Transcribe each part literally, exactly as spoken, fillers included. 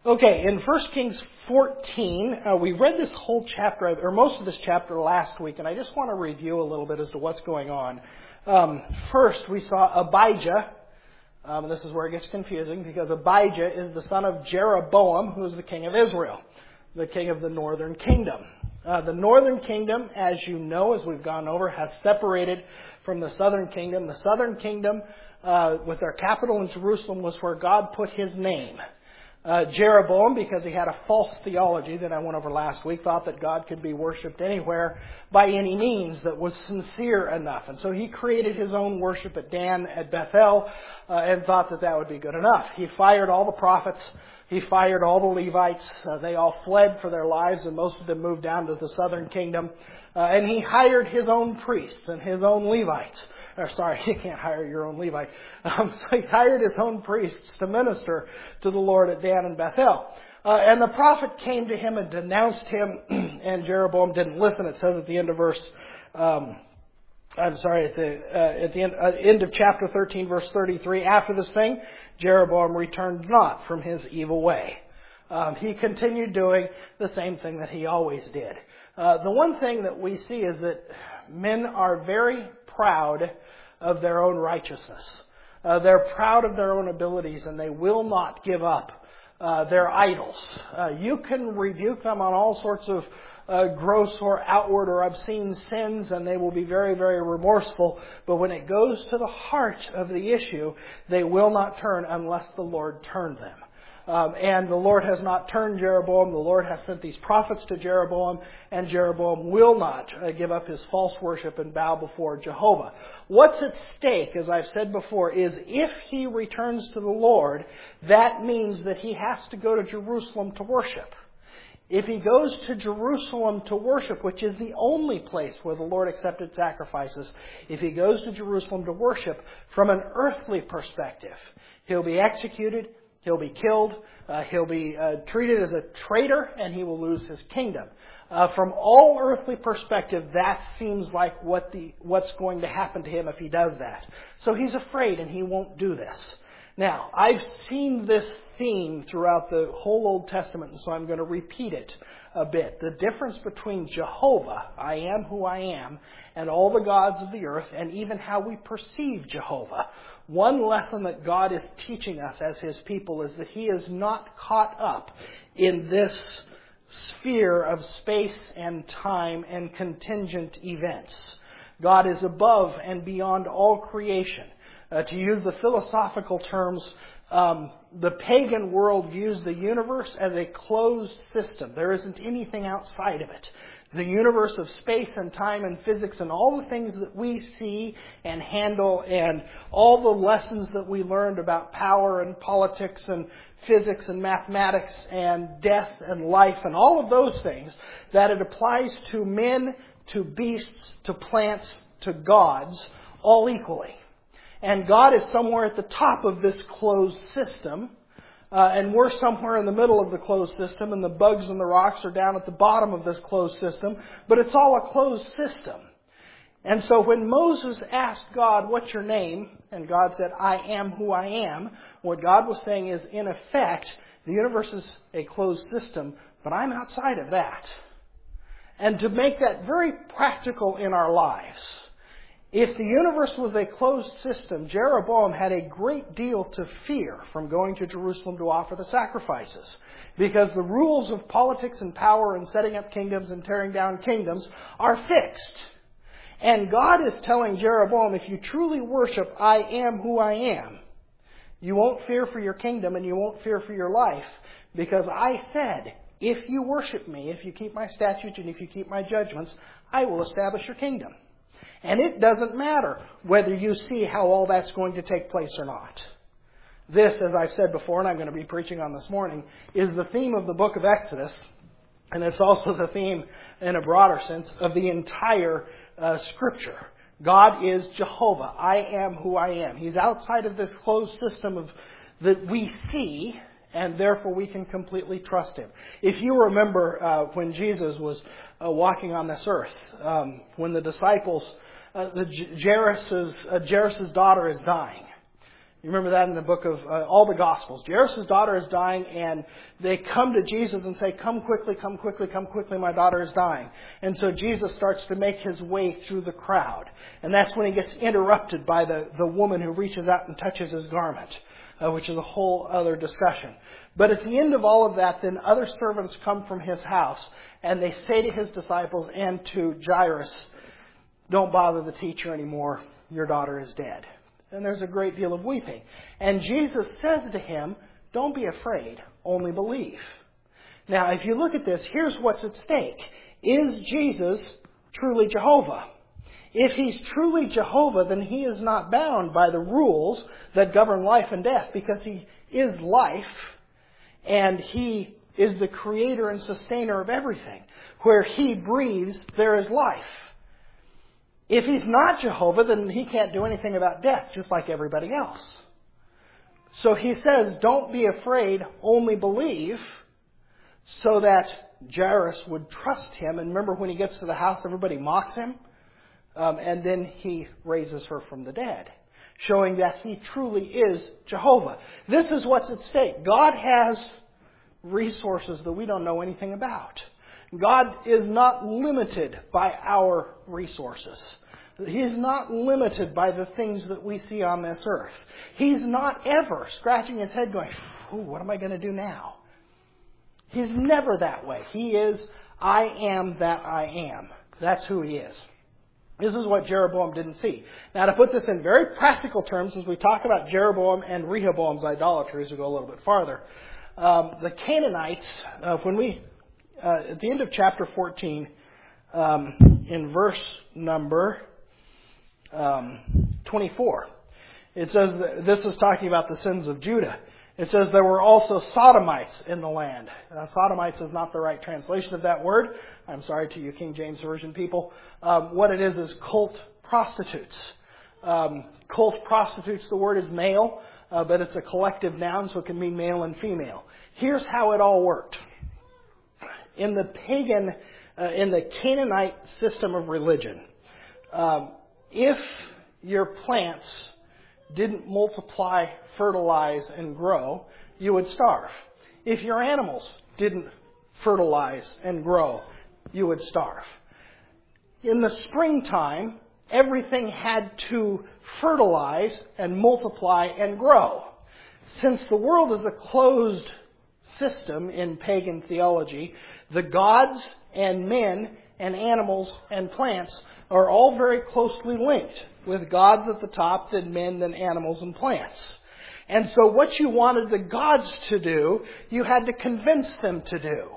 Okay, in First Kings fourteen, uh, we read this whole chapter, or most of this chapter last week, and I just want to review a little bit as to what's going on. Um, first, we saw Abijah. Um, this is where it gets confusing, because Abijah is the son of Jeroboam, who is the king of Israel, the king of the northern kingdom. Uh, the northern kingdom, as you know, as we've gone over, has separated from the southern kingdom. The southern kingdom, uh, with their capital in Jerusalem, was where God put His name. Uh, Jeroboam, because he had a false theology that I went over last week, thought that God could be worshipped anywhere by any means that was sincere enough. And so he created his own worship at Dan, at Bethel, uh, and thought that that would be good enough. He fired all the prophets. He fired all the Levites. Uh, they all fled for their lives, and most of them moved down to the southern kingdom. Uh, and he hired his own priests and his own Levites. Or sorry, you can't hire your own Levite. Um, so he hired his own priests to minister to the Lord at Dan and Bethel. Uh, and the prophet came to him and denounced him, and Jeroboam didn't listen. It says at the end of verse, um, I'm sorry, at the, uh, at the end, uh, end of chapter thirteen, verse thirty-three, after this thing, Jeroboam returned not from his evil way. Um, he continued doing the same thing that he always did. Uh, the one thing that we see is that men are very proud of their own righteousness. Uh, they're proud of their own abilities, and they will not give up uh, their idols. Uh, you can rebuke them on all sorts of uh, gross or outward or obscene sins, and they will be very, very remorseful. But when it goes to the heart of the issue, they will not turn unless the Lord turn them. Um, and the Lord has not turned Jeroboam. The Lord has sent these prophets to Jeroboam, and Jeroboam will not uh, give up his false worship and bow before Jehovah. What's at stake, as I've said before, is if he returns to the Lord, that means that he has to go to Jerusalem to worship. If he goes to Jerusalem to worship, which is the only place where the Lord accepted sacrifices, if he goes to Jerusalem to worship from an earthly perspective, he'll be executed, he'll be killed, uh, he'll be uh, treated as a traitor, and he will lose his kingdom. Uh, from all earthly perspective, that seems like what the what's going to happen to him if he does that. So he's afraid, and he won't do this. Now, I've seen this theme throughout the whole Old Testament, and so I'm going to repeat it a bit. The difference between Jehovah, I am who I am, and all the gods of the earth, and even how we perceive Jehovah. One lesson that God is teaching us as His people is that He is not caught up in this sphere of space and time and contingent events. God is above and beyond all creation. Uh, to use the philosophical terms, um, the pagan world views the universe as a closed system. There isn't anything outside of it. The universe of space and time and physics and all the things that we see and handle and all the lessons that we learned about power and politics and physics and mathematics and death and life and all of those things, that it applies to men, to beasts, to plants, to gods, all equally. And God is somewhere at the top of this closed system. Uh, and we're somewhere in the middle of the closed system, and the bugs and the rocks are down at the bottom of this closed system. But it's all a closed system. And so when Moses asked God, "What's your name?" and God said, "I am who I am," what God was saying is, in effect, the universe is a closed system, but I'm outside of that. And to make that very practical in our lives, if the universe was a closed system, Jeroboam had a great deal to fear from going to Jerusalem to offer the sacrifices. Because the rules of politics and power and setting up kingdoms and tearing down kingdoms are fixed. And God is telling Jeroboam, if you truly worship, I am who I am, you won't fear for your kingdom and you won't fear for your life. Because I said, if you worship me, if you keep my statutes and if you keep my judgments, I will establish your kingdom. And it doesn't matter whether you see how all that's going to take place or not. This, as I've said before, and I'm going to be preaching on this morning, is the theme of the book of Exodus. And it's also the theme, in a broader sense, of the entire uh, Scripture. God is Jehovah. I am who I am. He's outside of this closed system of that we see, and therefore we can completely trust Him. If you remember uh, when Jesus was uh, walking on this earth, um, when the disciples, uh, the Jairus' uh, Jairus' daughter is dying, You remember that in the book of uh, all the Gospels. Jairus' daughter is dying, and they come to Jesus and say, come quickly, come quickly, come quickly, my daughter is dying. And so Jesus starts to make his way through the crowd. And that's when he gets interrupted by the, the woman who reaches out and touches his garment, uh, which is a whole other discussion. But at the end of all of that, then other servants come from his house, and they say to his disciples and to Jairus, don't bother the teacher anymore, your daughter is dead. And there's a great deal of weeping. And Jesus says to him, don't be afraid, only believe. Now, if you look at this, here's what's at stake. Is Jesus truly Jehovah? If he's truly Jehovah, then he is not bound by the rules that govern life and death, because he is life, and he is the creator and sustainer of everything. Where he breathes, there is life. If he's not Jehovah, then he can't do anything about death, just like everybody else. So he says, don't be afraid, only believe, so that Jairus would trust him. And remember, when he gets to the house, everybody mocks him. Um, and then he raises her from the dead, showing that he truly is Jehovah. This is what's at stake. God has resources that we don't know anything about. God is not limited by our resources. He is not limited by the things that we see on this earth. He's not ever scratching his head going, ooh, what am I going to do now? He's never that way. He is, I am that I am. That's who he is. This is what Jeroboam didn't see. Now, to put this in very practical terms, as we talk about Jeroboam and Rehoboam's idolatry, as we go a little bit farther, um, the Canaanites, uh, when we Uh, at the end of chapter fourteen, um, in verse number um, twenty-four, it says that this is talking about the sins of Judah. It says there were also Sodomites in the land. Uh, Sodomites is not the right translation of that word. I'm sorry to you King James Version people. Um, what it is is cult prostitutes. Um, cult prostitutes, the word is male, uh, but it's a collective noun, so it can mean male and female. Here's how it all worked. In the pagan, uh, in the Canaanite system of religion, um, if your plants didn't multiply, fertilize, and grow, you would starve. If your animals didn't fertilize and grow, you would starve. In the springtime, everything had to fertilize and multiply and grow. Since the world is a closed system in pagan theology, the gods and men and animals and plants are all very closely linked, with gods at the top, then men, then animals and plants. And so what you wanted the gods to do, you had to convince them to do.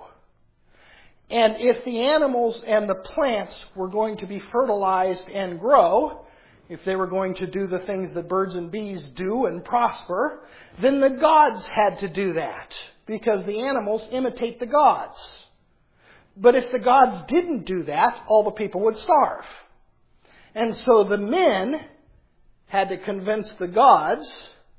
And if the animals and the plants were going to be fertilized and grow, if they were going to do the things that birds and bees do and prosper, then the gods had to do that, because the animals imitate the gods. But if the gods didn't do that, all the people would starve. And so the men had to convince the gods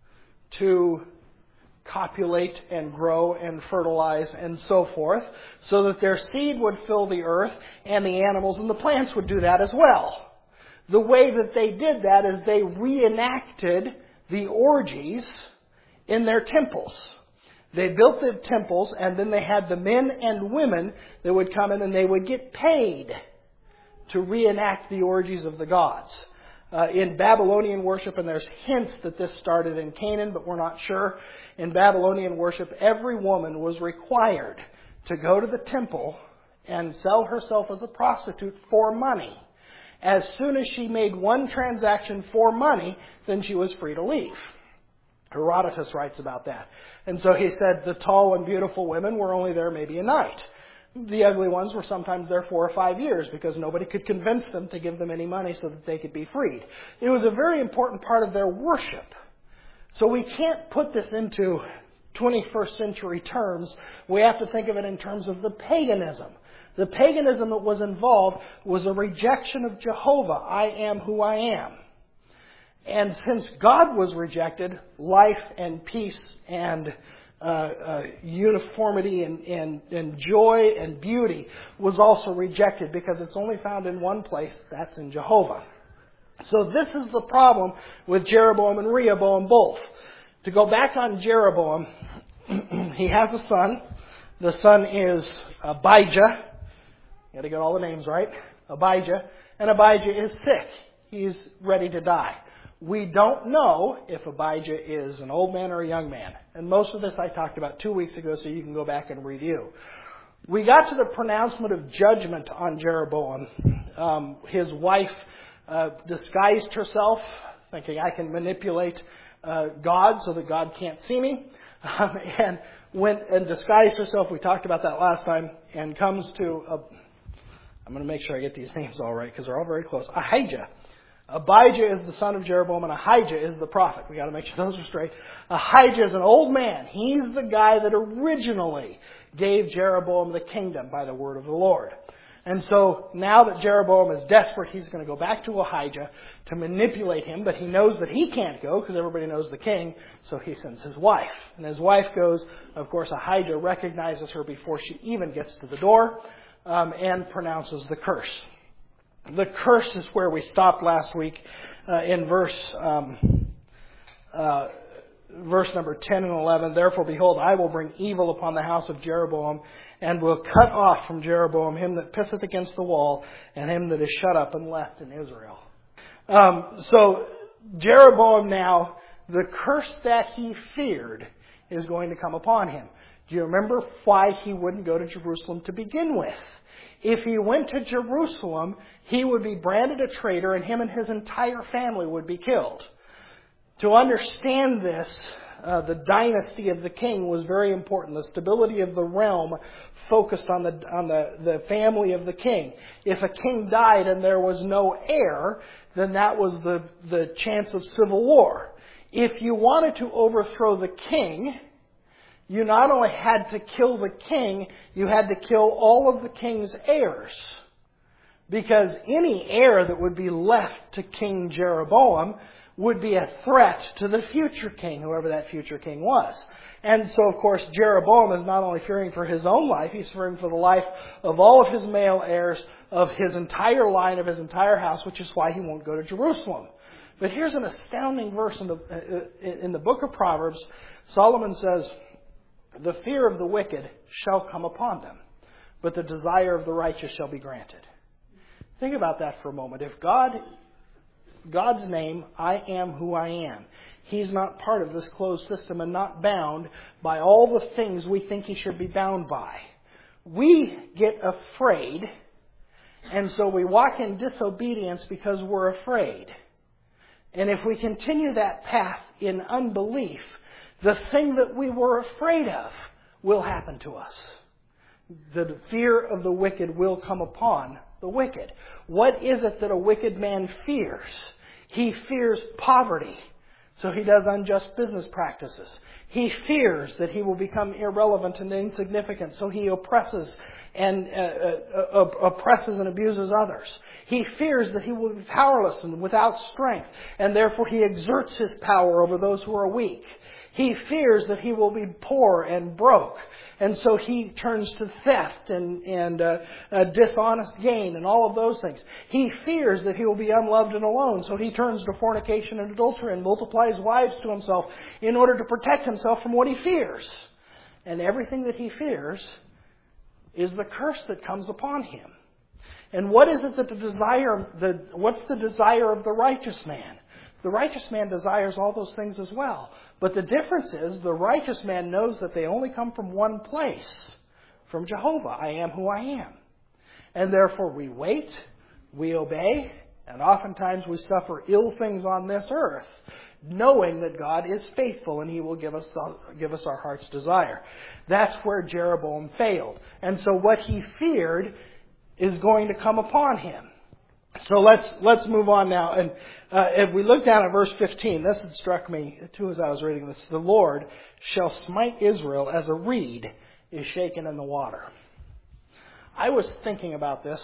to copulate and grow and fertilize and so forth, so that their seed would fill the earth, and the animals and the plants would do that as well. The way that they did that is they reenacted the orgies in their temples. They built the temples, and then they had the men and women that would come in, and they would get paid to reenact the orgies of the gods. Uh, in Babylonian worship, and there's hints that this started in Canaan, but we're not sure. In Babylonian worship, every woman was required to go to the temple and sell herself as a prostitute for money. As soon as she made one transaction for money, then she was free to leave. Herodotus writes about that. And so he said the tall and beautiful women were only there maybe a night. The ugly ones were sometimes there four or five years because nobody could convince them to give them any money so that they could be freed. It was a very important part of their worship. So we can't put this into twenty-first century terms. We have to think of it in terms of the paganism. The paganism that was involved was a rejection of Jehovah. I am who I am. And since God was rejected, life and peace and uh, uh, uniformity and, and, and joy and beauty was also rejected, because it's only found in one place, that's in Jehovah. So this is the problem with Jeroboam and Rehoboam both. To go back on Jeroboam, he has a son. The son is Abijah. You got to get all the names right. Abijah. And Abijah is sick. He's ready to die. We don't know if Abijah is an old man or a young man. And most of this I talked about two weeks ago, so you can go back and review. We got to the pronouncement of judgment on Jeroboam. Um, his wife uh, disguised herself, thinking I can manipulate uh, God so that God can't see me. Um, and went and disguised herself. We talked about that last time. And comes to, a, I'm going to make sure I get these names all right because they're all very close. Ahijah. Abijah is the son of Jeroboam, and Ahijah is the prophet. We got to make sure those are straight. Ahijah is an old man. He's the guy that originally gave Jeroboam the kingdom by the word of the Lord. And so now that Jeroboam is desperate, he's going to go back to Ahijah to manipulate him, but he knows that he can't go because everybody knows the king, so he sends his wife. And his wife goes. Of course, Ahijah recognizes her before she even gets to the door um, and pronounces the curse. The curse is where we stopped last week uh, in verse um, uh, verse number ten and eleven. Therefore, behold, I will bring evil upon the house of Jeroboam, and will cut off from Jeroboam him that pisseth against the wall, and him that is shut up and left in Israel. Um, so Jeroboam now, the curse that he feared is going to come upon him. Do you remember why he wouldn't go to Jerusalem to begin with? If he went to Jerusalem, he would be branded a traitor, and him and his entire family would be killed. To understand this, uh, the dynasty of the king was very important. The stability of the realm focused on the on the, the family of the king. If a king died and there was no heir, then that was the, the chance of civil war. If you wanted to overthrow the king, you not only had to kill the king, you had to kill all of the king's heirs. Because any heir that would be left to King Jeroboam would be a threat to the future king, whoever that future king was. And so, of course, Jeroboam is not only fearing for his own life, he's fearing for the life of all of his male heirs, of his entire line, of his entire house, which is why he won't go to Jerusalem. But here's an astounding verse in the, in the book of Proverbs. Solomon says, the fear of the wicked shall come upon them, but the desire of the righteous shall be granted. Think about that for a moment. If God, God's name, I am who I am, He's not part of this closed system and not bound by all the things we think He should be bound by. We get afraid, and so we walk in disobedience because we're afraid. And if we continue that path in unbelief, the thing that we were afraid of will happen to us. The fear of the wicked will come upon the wicked. What is it that a wicked man fears? He fears poverty, so he does unjust business practices. He fears that he will become irrelevant and insignificant, so he oppresses and uh, uh, oppresses and abuses others. He fears that he will be powerless and without strength, and therefore he exerts his power over those who are weak. He fears that he will be poor and broke, and so he turns to theft and, and uh, uh, dishonest gain and all of those things. He fears that he will be unloved and alone, so he turns to fornication and adultery and multiplies wives to himself in order to protect himself from what he fears. And everything that he fears is the curse that comes upon him. And what is it that the desire, the, what's the desire of the righteous man? The righteous man desires all those things as well. But the difference is the righteous man knows that they only come from one place, from Jehovah. I am who I am. And therefore we wait, we obey, and oftentimes we suffer ill things on this earth, knowing that God is faithful and He will give us the, give us our heart's desire. That's where Jeroboam failed. And so what he feared is going to come upon him. So let's let's move on now. And uh, if we look down at verse fifteen, this had struck me too as I was reading this. The Lord shall smite Israel as a reed is shaken in the water. I was thinking about this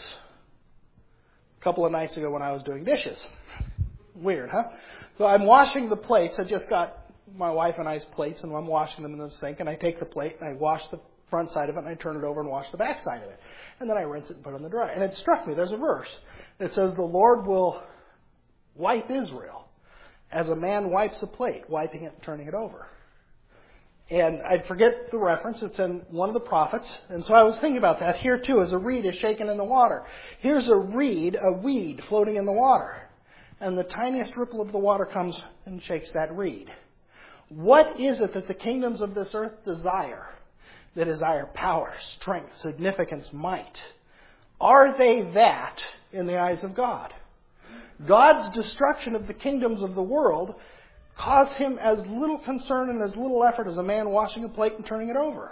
a couple of nights ago when I was doing dishes. Weird, huh? So I'm washing the plates. I just got my wife and I's plates, and I'm washing them in the sink. And I take the plate and I wash the front side of it, and I turn it over and wash the back side of it. And then I rinse it and put it in the dryer. And it struck me, there's a verse that says the Lord will wipe Israel as a man wipes a plate, wiping it and turning it over. And I forget the reference. It's in one of the prophets. And so I was thinking about that here too, as a reed is shaken in the water. Here's a reed, a weed floating in the water. And the tiniest ripple of the water comes and shakes that reed. What is it that the kingdoms of this earth desire? They desire power, strength, significance, might. Are they that in the eyes of God? God's destruction of the kingdoms of the world caused him as little concern and as little effort as a man washing a plate and turning it over.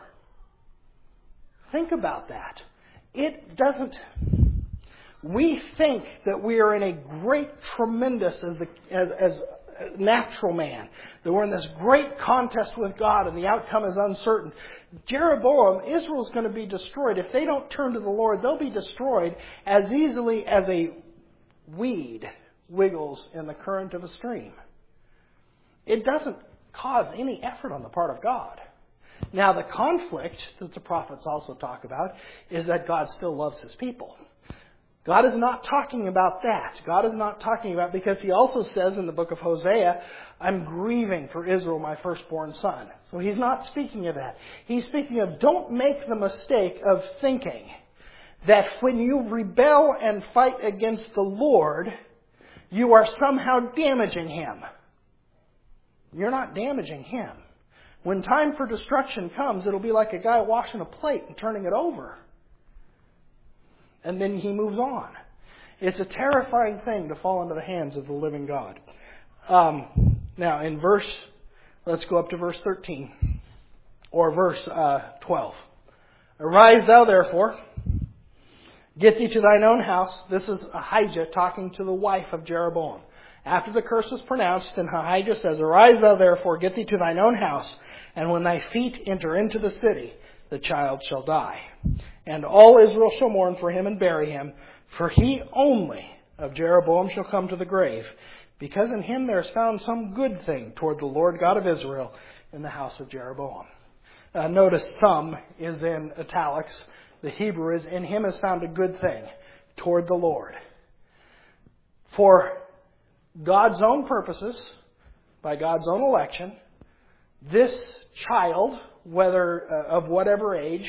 Think about that. It doesn't... We think that we are in a great, tremendous, as, the, as, as natural man, that we're in this great contest with God and the outcome is uncertain. Jeroboam, Israel's going to be destroyed. If they don't turn to the Lord, they'll be destroyed as easily as a weed wiggles in the current of a stream. It doesn't cause any effort on the part of God. Now, the conflict that the prophets also talk about is that God still loves his people. God is not talking about that. God is not talking about, because he also says in the book of Hosea, I'm grieving for Israel, my firstborn son. So he's not speaking of that. He's speaking of, don't make the mistake of thinking that when you rebel and fight against the Lord, you are somehow damaging him. You're not damaging him. When time for destruction comes, it'll be like a guy washing a plate and turning it over. And then he moves on. It's a terrifying thing to fall into the hands of the living God. Um, now, in verse, let's go up to verse thirteen, or verse uh, twelve. Arise thou therefore, get thee to thine own house. This is Ahijah talking to the wife of Jeroboam. After the curse was pronounced, and Ahijah says, Arise thou therefore, get thee to thine own house, and when thy feet enter into the city, the child shall die. And all Israel shall mourn for him and bury him, for he only of Jeroboam shall come to the grave, because in him there is found some good thing toward the Lord God of Israel in the house of Jeroboam. Uh, notice some is in italics. The Hebrew is, in him is found a good thing toward the Lord. For God's own purposes, by God's own election, this child, whether uh, of whatever age,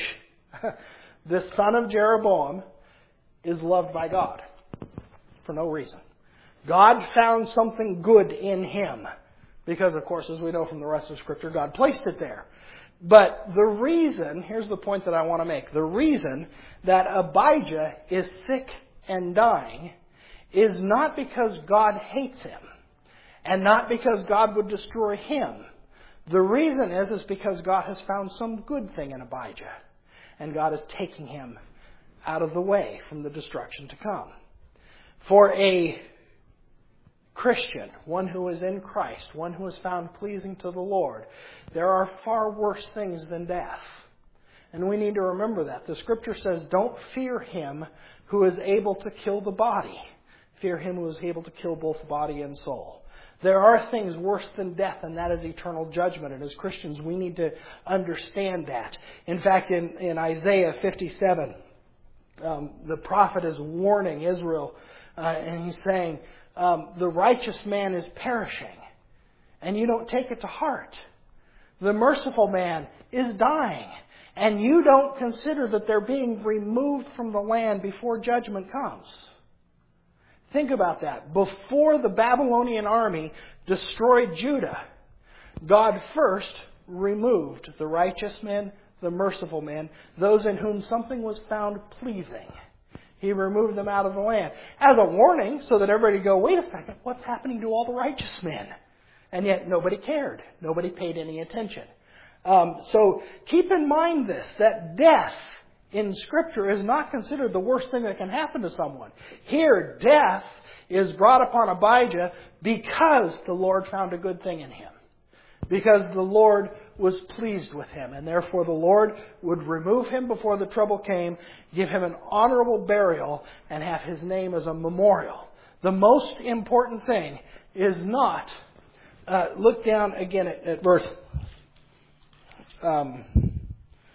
this son of Jeroboam is loved by God for no reason. God found something good in him because, of course, as we know from the rest of Scripture, God placed it there. But the reason, here's the point that I want to make, the reason that Abijah is sick and dying is not because God hates him and not because God would destroy him. The reason is, is because God has found some good thing in Abijah. And God is taking him out of the way from the destruction to come. For a Christian, one who is in Christ, one who is found pleasing to the Lord, there are far worse things than death. And we need to remember that. The Scripture says, don't fear him who is able to kill the body. Fear him who is able to kill both body and soul. There are things worse than death, and that is eternal judgment. And as Christians, we need to understand that. In fact, in, in Isaiah fifty-seven, um, the prophet is warning Israel, uh, and he's saying, um, the righteous man is perishing, and you don't take it to heart. The merciful man is dying, and you don't consider that they're being removed from the land before judgment comes. Think about that. Before the Babylonian army destroyed Judah, God first removed the righteous men, the merciful men, those in whom something was found pleasing. He removed them out of the land as a warning so that everybody would go, wait a second, what's happening to all the righteous men? And yet nobody cared. Nobody paid any attention. Um, so keep in mind this, that death in Scripture is not considered the worst thing that can happen to someone. Here, death is brought upon Abijah because the Lord found a good thing in him. Because the Lord was pleased with him. And therefore the Lord would remove him before the trouble came, give him an honorable burial, and have his name as a memorial. The most important thing is not... Uh, look down again at, at verse... Um,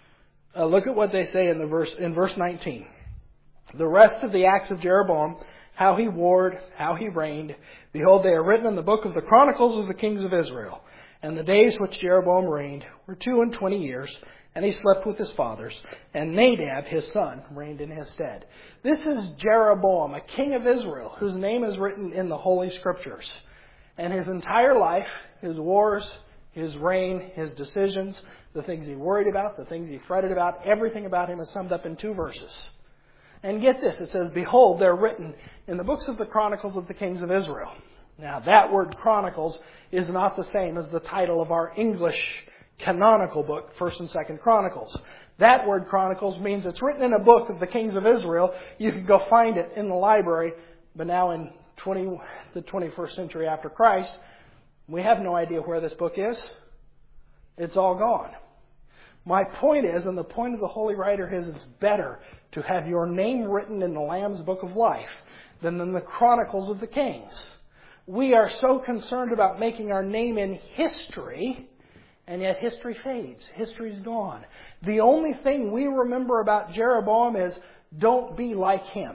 Uh, look at what they say in the verse in verse nineteen. The rest of the acts of Jeroboam how he warred, how he reigned. Behold, they are written in the book of the Chronicles of the kings of Israel. And the days which Jeroboam reigned were two and twenty years, and he slept with his fathers, and Nadab his son reigned in his stead. This is Jeroboam, a king of Israel, whose name is written in the Holy Scriptures. And his entire life, his wars, his reign, his decisions, the things he worried about, the things he fretted about, everything about him is summed up in two verses. And get this, it says, behold, they're written in the books of the Chronicles of the kings of Israel. Now, that word Chronicles is not the same as the title of our English canonical book, First and Second Chronicles. That word Chronicles means it's written in a book of the kings of Israel. You can go find it in the library, but now in twenty, the twenty-first century after Christ, we have no idea where this book is. It's all gone. My point is, and the point of the Holy Writer is, it's better to have your name written in the Lamb's Book of Life than in the Chronicles of the Kings. We are so concerned about making our name in history, and yet history fades. History's gone. The only thing we remember about Jeroboam is, don't be like him.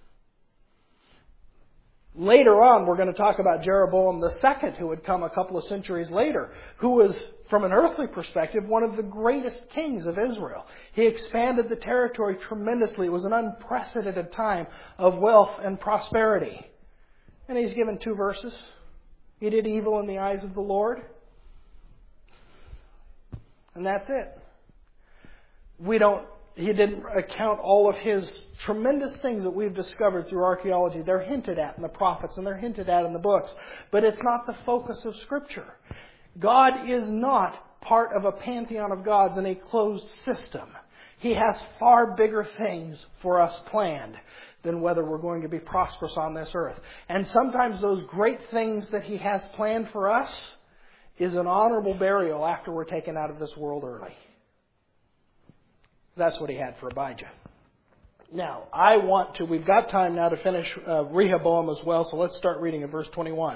Later on, we're going to talk about Jeroboam the Second, who would come a couple of centuries later, who was, from an earthly perspective, one of the greatest kings of Israel. He expanded the territory tremendously. It was an unprecedented time of wealth and prosperity. And he's given two verses. He did evil in the eyes of the Lord. And that's it. We don't, he didn't account all of his tremendous things that we've discovered through archaeology. They're hinted at in the prophets and they're hinted at in the books. But it's not the focus of Scripture. God is not part of a pantheon of gods in a closed system. He has far bigger things for us planned than whether we're going to be prosperous on this earth. And sometimes those great things that He has planned for us is an honorable burial after we're taken out of this world early. That's what He had for Abijah. Now, I want to, we've got time now to finish uh, Rehoboam as well, so let's start reading in verse twenty-one.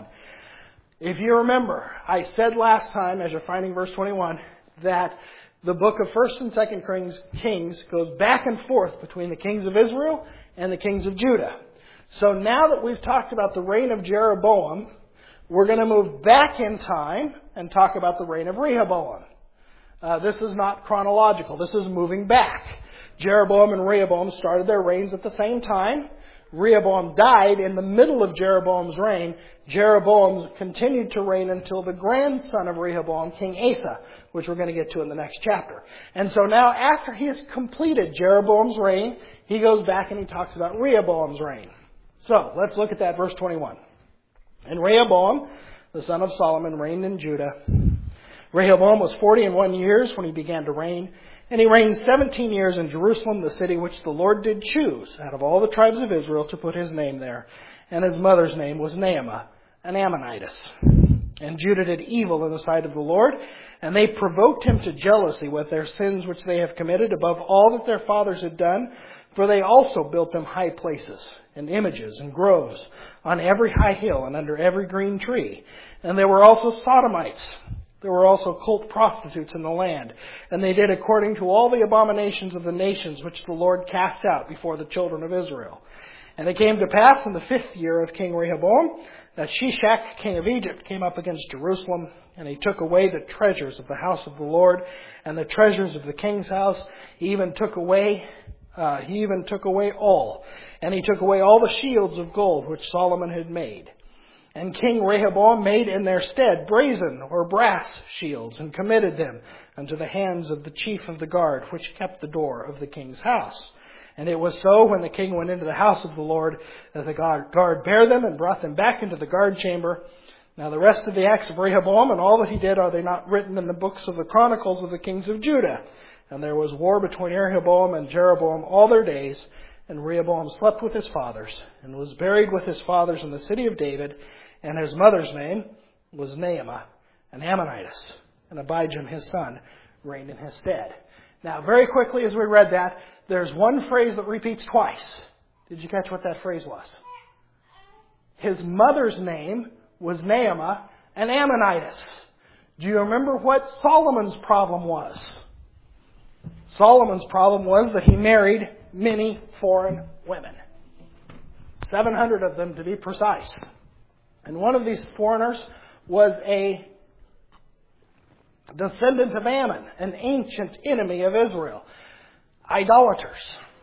If you remember, I said last time, as you're finding verse twenty-one, that the book of First and Second Kings goes back and forth between the kings of Israel and the kings of Judah. So now that we've talked about the reign of Jeroboam, we're going to move back in time and talk about the reign of Rehoboam. Uh, this is not chronological. This is moving back. Jeroboam and Rehoboam started their reigns at the same time. Rehoboam died in the middle of Jeroboam's reign. Jeroboam continued to reign until the grandson of Rehoboam, King Asa, which we're going to get to in the next chapter. And so now, after he has completed Jeroboam's reign, he goes back and he talks about Rehoboam's reign. So, let's look at that, verse twenty-one. And Rehoboam, the son of Solomon, reigned in Judah. Rehoboam was forty and one years when he began to reign, and he reigned seventeen years in Jerusalem, the city which the Lord did choose out of all the tribes of Israel to put his name there. And his mother's name was Naamah, an Ammonitess. And Judah did evil in the sight of the Lord, and they provoked him to jealousy with their sins which they have committed above all that their fathers had done. For they also built them high places, and images, and groves, on every high hill and under every green tree. And there were also Sodomites. There were also cult prostitutes in the land. And they did according to all the abominations of the nations which the Lord cast out before the children of Israel. And it came to pass in the fifth year of King Rehoboam that Shishak, king of Egypt, came up against Jerusalem, and he took away the treasures of the house of the Lord and the treasures of the king's house. He even took away, uh, he even took away all, and he took away all the shields of gold which Solomon had made. And King Rehoboam made in their stead brazen or brass shields, and committed them unto the hands of the chief of the guard, which kept the door of the king's house. And it was so, when the king went into the house of the Lord, that the guard bare them and brought them back into the guard chamber. Now the rest of the acts of Rehoboam and all that he did, are they not written in the books of the Chronicles of the kings of Judah? And there was war between Rehoboam and Jeroboam all their days. And Rehoboam slept with his fathers, and was buried with his fathers in the city of David. And his mother's name was Naamah, an Ammonitess. And Abijah, his son, reigned in his stead. Now, very quickly as we read that, there's one phrase that repeats twice. Did you catch what that phrase was? His mother's name was Naamah, an Ammonitess. Do you remember what Solomon's problem was? Solomon's problem was that he married many foreign women. seven hundred of them to be precise. And one of these foreigners was a descendant of Ammon, an ancient enemy of Israel. Idolaters.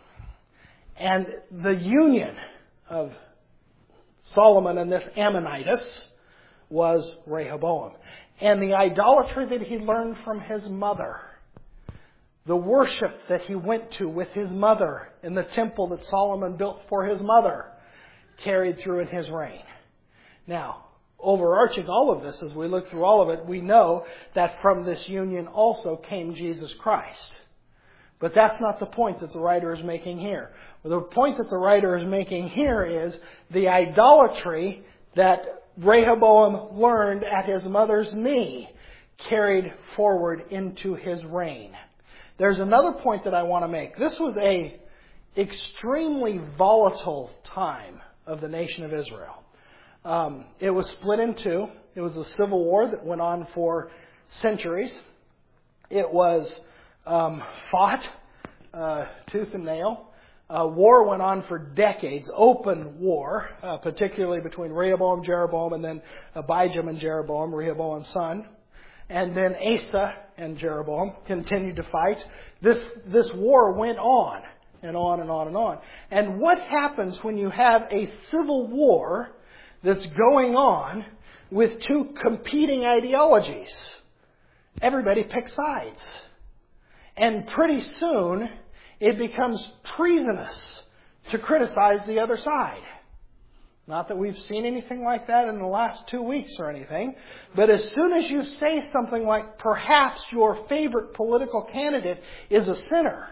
And the union of Solomon and this Ammonitis was Rehoboam. And the idolatry that he learned from his mother, the worship that he went to with his mother in the temple that Solomon built for his mother, carried through in his reign. Now, overarching all of this, as we look through all of it, we know that from this union also came Jesus Christ. But that's not the point that the writer is making here. The point that the writer is making here is the idolatry that Rehoboam learned at his mother's knee carried forward into his reign. There's another point that I want to make. This was a extremely volatile time of the nation of Israel. Um, it was split in two. It was a civil war that went on for centuries. It was um, fought uh, tooth and nail. Uh, war went on for decades, open war, uh, particularly between Rehoboam, Jeroboam, and then Abijam and Jeroboam, Rehoboam's son. And then Asa and Jeroboam continued to fight. This, this war went on and on and on and on. And what happens when you have a civil war that's going on with two competing ideologies? Everybody picks sides. And pretty soon, it becomes treasonous to criticize the other side. Not that we've seen anything like that in the last two weeks or anything, but as soon as you say something like perhaps your favorite political candidate is a sinner,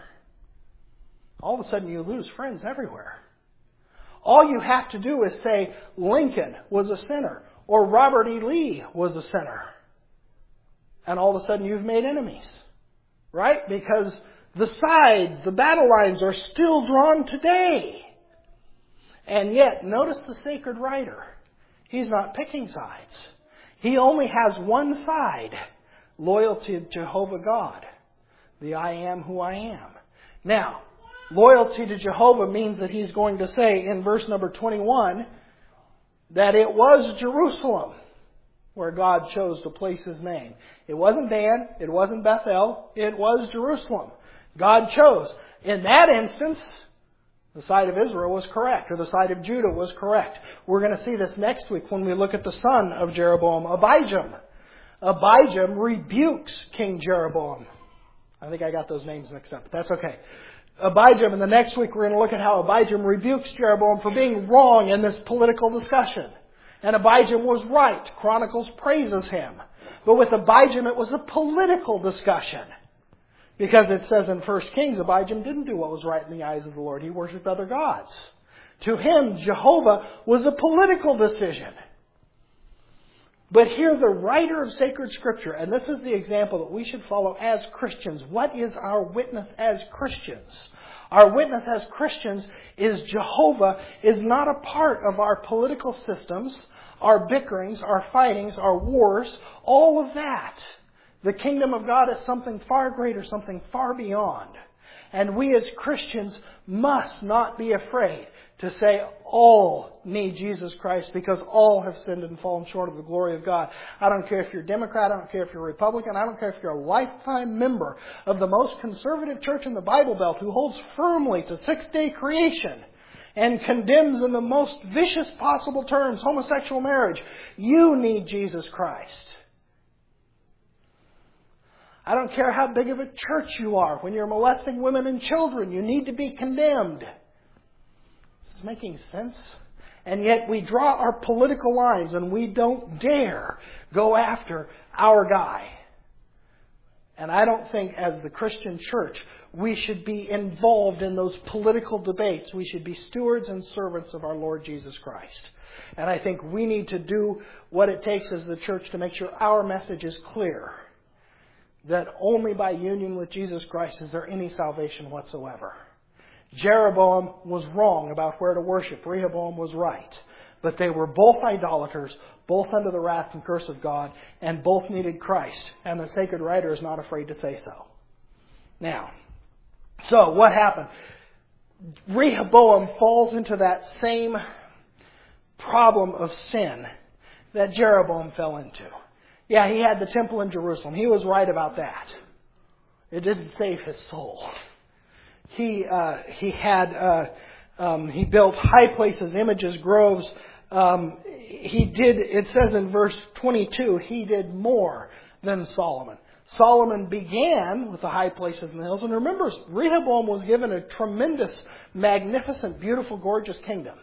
all of a sudden you lose friends everywhere. All you have to do is say Lincoln was a sinner or Robert E. Lee was a sinner, and all of a sudden you've made enemies. Right? Because the sides, the battle lines are still drawn today. And yet, notice the sacred writer. He's not picking sides. He only has one side. Loyalty to Jehovah God. The I am who I am. Now, loyalty to Jehovah means that he's going to say in verse number twenty-one that it was Jerusalem where God chose to place His name. It wasn't Dan. It wasn't Bethel. It was Jerusalem. God chose. In that instance, the side of Israel was correct, or the side of Judah was correct. We're going to see this next week when we look at the son of Jeroboam, Abijam. Abijam rebukes King Jeroboam. I think I got those names mixed up, but that's okay. Abijam, and the next week we're going to look at how Abijam rebukes Jeroboam for being wrong in this political discussion. And Abijam was right. Chronicles praises him. But with Abijam, it was a political discussion. Because it says in First Kings, Abijam didn't do what was right in the eyes of the Lord. He worshipped other gods. To him, Jehovah was a political decision. But here the writer of sacred Scripture, and this is the example that we should follow as Christians. What is our witness as Christians? Our witness as Christians is Jehovah is not a part of our political systems, our bickerings, our fightings, our wars, all of that. The kingdom of God is something far greater, something far beyond. And we as Christians must not be afraid to say all need Jesus Christ because all have sinned and fallen short of the glory of God. I don't care if you're Democrat, I don't care if you're Republican, I don't care if you're a lifetime member of the most conservative church in the Bible Belt who holds firmly to six-day creation and condemns in the most vicious possible terms homosexual marriage. You need Jesus Christ. I don't care how big of a church you are. When you're molesting women and children, you need to be condemned. This is making sense. And yet we draw our political lines and we don't dare go after our guy. And I don't think as the Christian church we should be involved in those political debates. We should be stewards and servants of our Lord Jesus Christ. And I think we need to do what it takes as the church to make sure our message is clear. That only by union with Jesus Christ is there any salvation whatsoever. Jeroboam was wrong about where to worship. Rehoboam was right. But they were both idolaters, both under the wrath and curse of God, and both needed Christ. And the sacred writer is not afraid to say so. Now, so what happened? Rehoboam falls into that same problem of sin that Jeroboam fell into. Yeah, he had the temple in Jerusalem. He was right about that. It didn't save his soul. He uh, he had uh, um, he built high places, images, groves. Um, he did. It says in verse twenty-two, he did more than Solomon. Solomon began with the high places and the hills. And remember, Rehoboam was given a tremendous, magnificent, beautiful, gorgeous kingdom.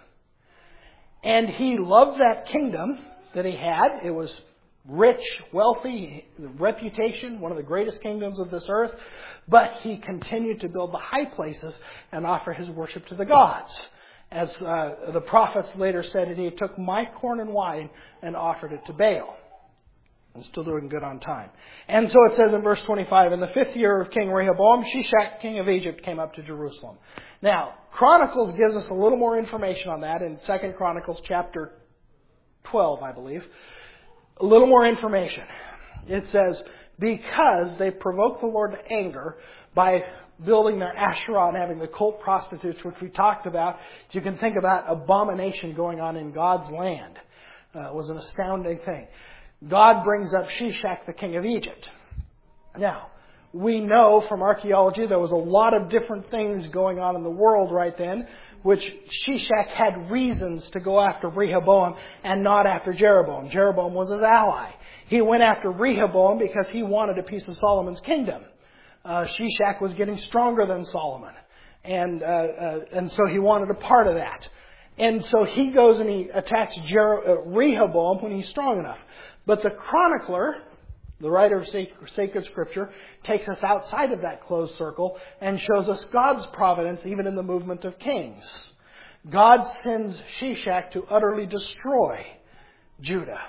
And he loved that kingdom that he had. It was rich, wealthy, reputation, one of the greatest kingdoms of this earth. But he continued to build the high places and offer his worship to the gods. As uh, the prophets later said, he took my corn and wine and offered it to Baal. And still doing good on time. And so it says in verse twenty-five, in the fifth year of King Rehoboam, Shishak, king of Egypt, came up to Jerusalem. Now, Chronicles gives us a little more information on that in Second Chronicles chapter twelve, I believe. A little more information. It says, because they provoked the Lord to anger by building their Asherah and having the cult prostitutes, which we talked about, you can think about abomination going on in God's land. Uh, it was an astounding thing. God brings up Shishak, the king of Egypt. Now, we know from archaeology there was a lot of different things going on in the world right then, which Shishak had reasons to go after Rehoboam and not after Jeroboam. Jeroboam was his ally. He went after Rehoboam because he wanted a piece of Solomon's kingdom. Uh, Shishak was getting stronger than Solomon. And, uh, uh, and so he wanted a part of that. And so he goes and he attacks Jer- uh, Rehoboam when he's strong enough. But the chronicler, the writer of sacred scripture, takes us outside of that closed circle and shows us God's providence even in the movement of kings. God sends Shishak to utterly destroy Judah.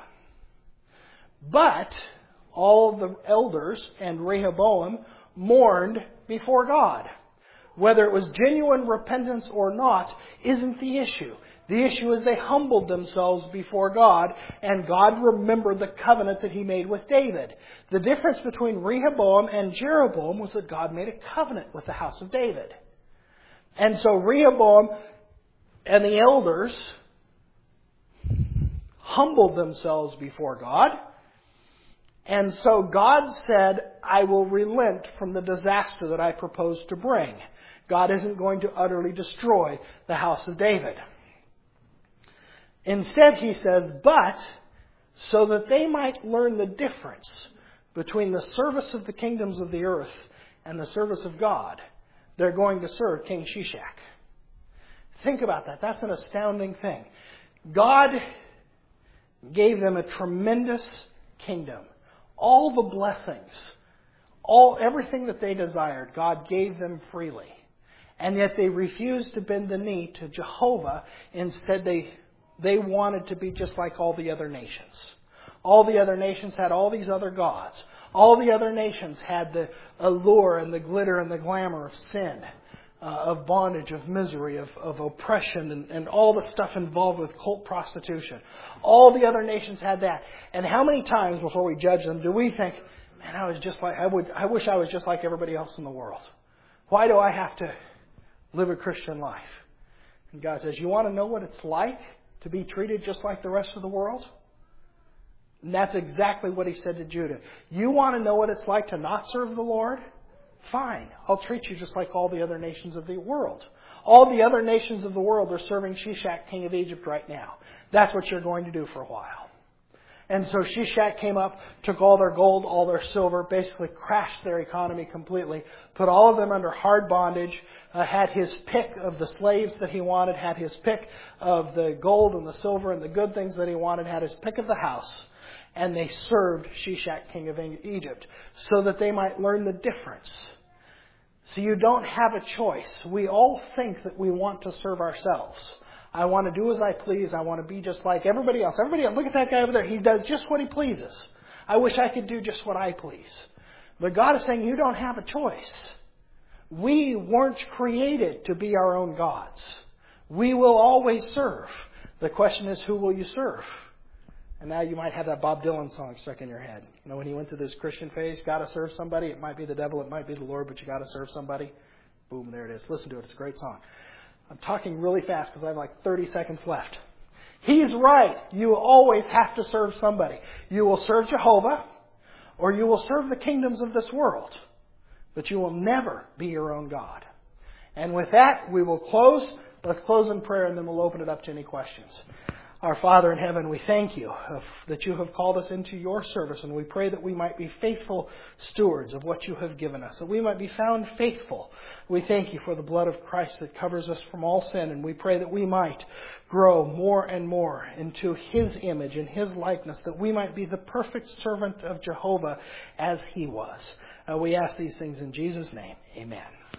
But all the elders and Rehoboam mourned before God. Whether it was genuine repentance or not isn't the issue. The issue is they humbled themselves before God, and God remembered the covenant that He made with David. The difference between Rehoboam and Jeroboam was that God made a covenant with the house of David. And so Rehoboam and the elders humbled themselves before God. And so God said, I will relent from the disaster that I propose to bring. God isn't going to utterly destroy the house of David. Instead, he says, but so that they might learn the difference between the service of the kingdoms of the earth and the service of God, they're going to serve King Shishak. Think about that. That's an astounding thing. God gave them a tremendous kingdom. All the blessings, all everything that they desired, God gave them freely. And yet they refused to bend the knee to Jehovah. Instead, they They wanted to be just like all the other nations. All the other nations had all these other gods. All the other nations had the allure and the glitter and the glamour of sin, uh, of bondage, of misery, of, of oppression, and, and all the stuff involved with cult prostitution. All the other nations had that. And how many times before we judge them do we think, man, I was just like I would. I wish I was just like everybody else in the world. Why do I have to live a Christian life? And God says, you want to know what it's like to be treated just like the rest of the world? And that's exactly what He said to Judah. You want to know what it's like to not serve the Lord? Fine. I'll treat you just like all the other nations of the world. All the other nations of the world are serving Shishak, king of Egypt, right now. That's what you're going to do for a while. And so Shishak came up, took all their gold, all their silver, basically crashed their economy completely, put all of them under hard bondage, uh, had his pick of the slaves that he wanted, had his pick of the gold and the silver and the good things that he wanted, had his pick of the house. And they served Shishak, king of Egypt, so that they might learn the difference. So you don't have a choice. We all think that we want to serve ourselves. I want to do as I please. I want to be just like everybody else. Everybody else, look at that guy over there. He does just what he pleases. I wish I could do just what I please. But God is saying you don't have a choice. We weren't created to be our own gods. We will always serve. The question is, who will you serve? And now you might have that Bob Dylan song stuck in your head. You know, when he went through this Christian phase, got to serve somebody. It might be the devil, it might be the Lord, but you got to serve somebody. Boom, there it is. Listen to it. It's a great song. I'm talking really fast because I have like thirty seconds left. He's right. You always have to serve somebody. You will serve Jehovah, or you will serve the kingdoms of this world. But you will never be your own God. And with that, we will close. Let's close in prayer, and then we'll open it up to any questions. Our Father in heaven, we thank you that you have called us into your service, and we pray that we might be faithful stewards of what you have given us, that we might be found faithful. We thank you for the blood of Christ that covers us from all sin, and we pray that we might grow more and more into His image and His likeness, that we might be the perfect servant of Jehovah as He was. Uh, we ask these things in Jesus' name. Amen.